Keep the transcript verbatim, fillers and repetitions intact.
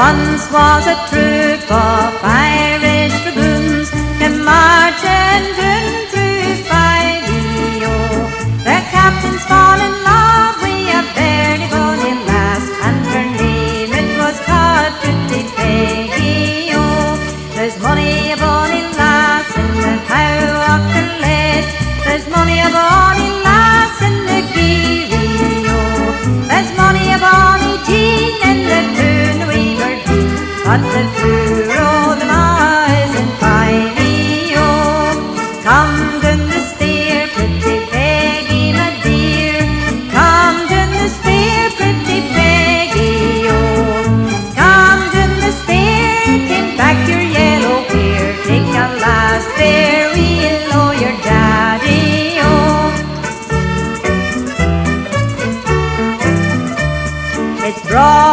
Once was a troop of Irish dragoons came marching down through Five-E-O. Their captains fall in love with a very bonny lass, and her name it was called Pretty Peggy-O. There's money a bonny lass in the Tower of Killed. There's money a bonny lass in the Geary-O. There's money a bonny Jean in the Toon Weaver Dean, but the furrow them eyes in Five-E-O. Come down the stair, Pretty Peggy, my dear. Come down the stair, Pretty Peggy-O. Come down the stair, came back your yellow hair. Take a last farewell, oh, your daddy-o. It's broad